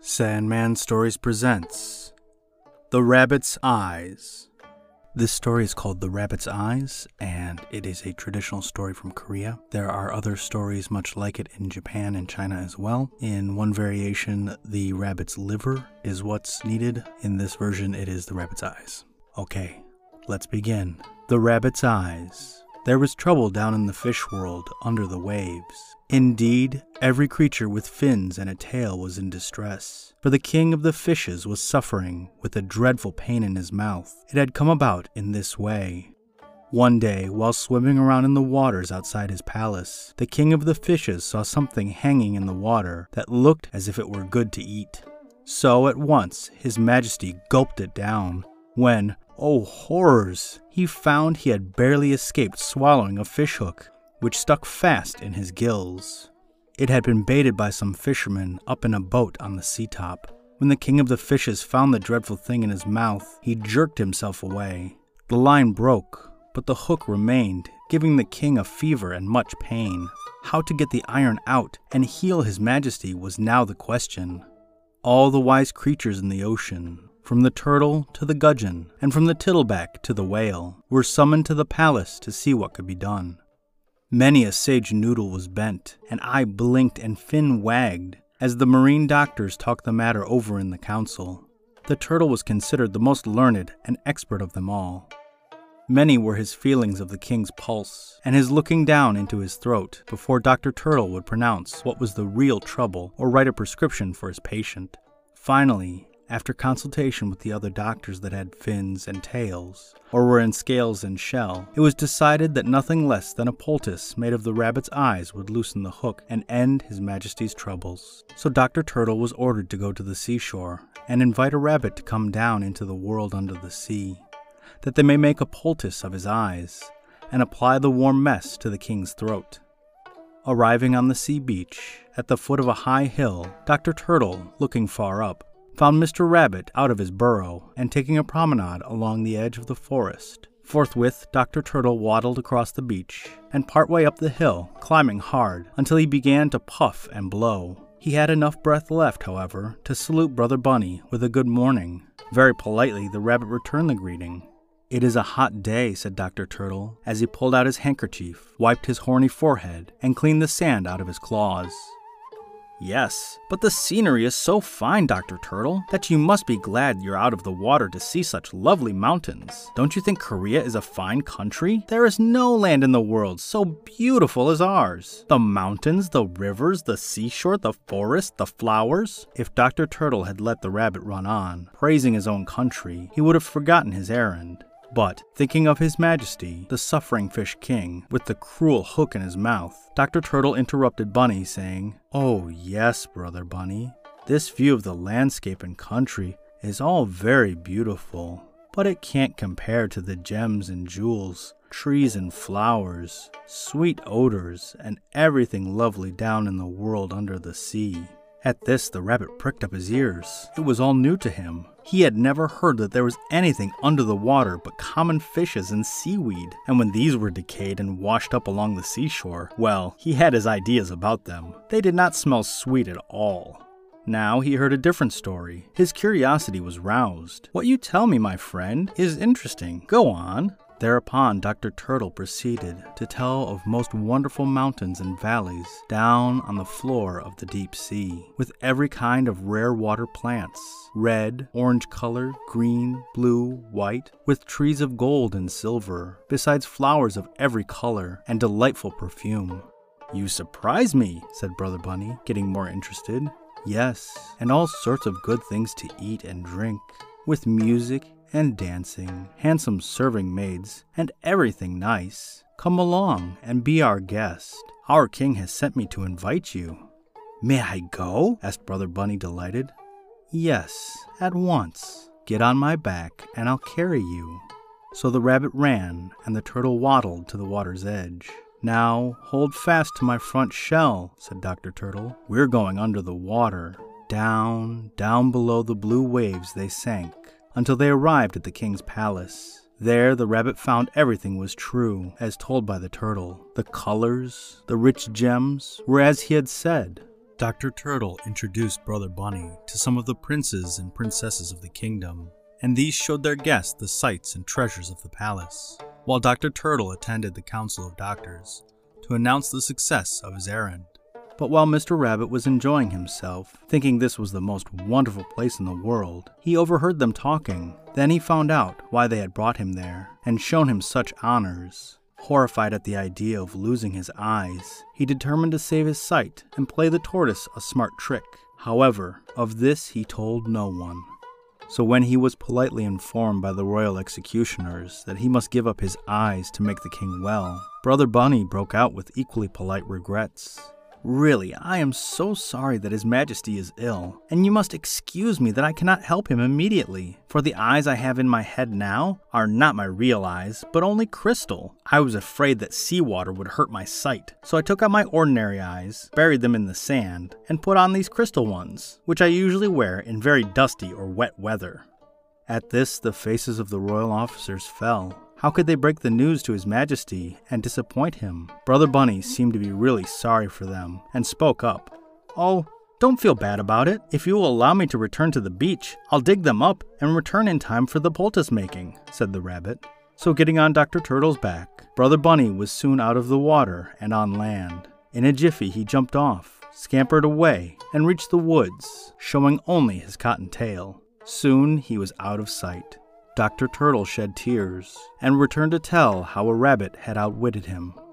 Sandman Stories presents The Rabbit's Eyes. This story is called The Rabbit's Eyes, and it is a traditional story from Korea. There are other stories much like it in Japan and China as well. In one variation, the rabbit's liver is what's needed. In this version, it is the rabbit's eyes. Okay, let's begin. The Rabbit's Eyes. There was trouble down in the fish world under the waves. Indeed, every creature with fins and a tail was in distress, for the king of the fishes was suffering with a dreadful pain in his mouth. It had come about in this way. One day, while swimming around in the waters outside his palace, the king of the fishes saw something hanging in the water that looked as if it were good to eat. So at once his majesty gulped it down, when, oh horrors, he found he had barely escaped swallowing a fishhook, which stuck fast in his gills. It had been baited by some fishermen up in a boat on the sea top. When the king of the fishes found the dreadful thing in his mouth, he jerked himself away. The line broke, but the hook remained, giving the king a fever and much pain. How to get the iron out and heal his majesty was now the question. All the wise creatures in the ocean, from the turtle to the gudgeon, and from the tittleback to the whale, were summoned to the palace to see what could be done. Many a sage noodle was bent, and eye blinked and fin wagged, as the marine doctors talked the matter over in the council. The turtle was considered the most learned and expert of them all. Many were his feelings of the king's pulse, and his looking down into his throat before Dr. Turtle would pronounce what was the real trouble or write a prescription for his patient. Finally, after consultation with the other doctors that had fins and tails, or were in scales and shell, it was decided that nothing less than a poultice made of the rabbit's eyes would loosen the hook and end his majesty's troubles. So Dr. Turtle was ordered to go to the seashore and invite a rabbit to come down into the world under the sea, that they may make a poultice of his eyes and apply the warm mess to the king's throat. Arriving on the sea beach, at the foot of a high hill, Dr. Turtle, looking far up, found Mr. Rabbit out of his burrow and taking a promenade along the edge of the forest. Forthwith, Dr. Turtle waddled across the beach and partway up the hill, climbing hard until he began to puff and blow. He had enough breath left, however, to salute Brother Bunny with a good morning. Very politely, the rabbit returned the greeting. "It is a hot day," said Dr. Turtle, as he pulled out his handkerchief, wiped his horny forehead, and cleaned the sand out of his claws. "Yes, but the scenery is so fine, Dr. Turtle, that you must be glad you're out of the water to see such lovely mountains. Don't you think Korea is a fine country? There is no land in the world so beautiful as ours. The mountains, the rivers, the seashore, the forest, the flowers." If Dr. Turtle had let the rabbit run on, praising his own country, he would have forgotten his errand. But, thinking of his majesty, the suffering fish king, with the cruel hook in his mouth, Dr. Turtle interrupted Bunny, saying, "Oh yes, Brother Bunny, this view of the landscape and country is all very beautiful, but it can't compare to the gems and jewels, trees and flowers, sweet odors, and everything lovely down in the world under the sea." At this, the rabbit pricked up his ears. It was all new to him. He had never heard that there was anything under the water but common fishes and seaweed, and when these were decayed and washed up along the seashore, well, he had his ideas about them. They did not smell sweet at all. Now he heard a different story. His curiosity was roused. "What you tell me, my friend, is interesting. Go on." Thereupon Dr. Turtle proceeded to tell of most wonderful mountains and valleys down on the floor of the deep sea, with every kind of rare water plants, red, orange color, green, blue, white, with trees of gold and silver, besides flowers of every color and delightful perfume. "You surprise me," said Brother Bunny, getting more interested. "Yes, and all sorts of good things to eat and drink, with music and dancing, handsome serving maids, and everything nice. Come along and be our guest. Our king has sent me to invite you." "May I go?" asked Brother Bunny, delighted. "Yes, at once. Get on my back and I'll carry you." So the rabbit ran and the turtle waddled to the water's edge. "Now hold fast to my front shell," said Dr. Turtle. "We're going under the water." Down, down below the blue waves they sank, until they arrived at the king's palace. There the rabbit found everything was true, as told by the turtle. The colors, the rich gems, were as he had said. Dr. Turtle introduced Brother Bunny to some of the princes and princesses of the kingdom, and these showed their guests the sights and treasures of the palace, while Dr. Turtle attended the Council of Doctors to announce the success of his errand. But while Mr. Rabbit was enjoying himself, thinking this was the most wonderful place in the world, he overheard them talking. Then he found out why they had brought him there and shown him such honors. Horrified at the idea of losing his eyes, he determined to save his sight and play the tortoise a smart trick. However, of this he told no one. So when he was politely informed by the royal executioners that he must give up his eyes to make the king well, Brother Bunny broke out with equally polite regrets. Really, I am so sorry that His Majesty is ill, and you must excuse me that I cannot help him immediately, for the eyes I have in my head now are not my real eyes, but only crystal. I was afraid that seawater would hurt my sight, so I took out my ordinary eyes, buried them in the sand, and put on these crystal ones, which I usually wear in very dusty or wet weather. At this, the faces of the royal officers fell. How could they break the news to His Majesty and disappoint him? Brother Bunny seemed to be really sorry for them and spoke up. "Oh, don't feel bad about it. If you will allow me to return to the beach, I'll dig them up and return in time for the poultice making," said the rabbit. So getting on Dr. Turtle's back, Brother Bunny was soon out of the water and on land. In a jiffy he jumped off, scampered away, and reached the woods, showing only his cotton tail. Soon he was out of sight. Dr. Turtle shed tears and returned to tell how a rabbit had outwitted him.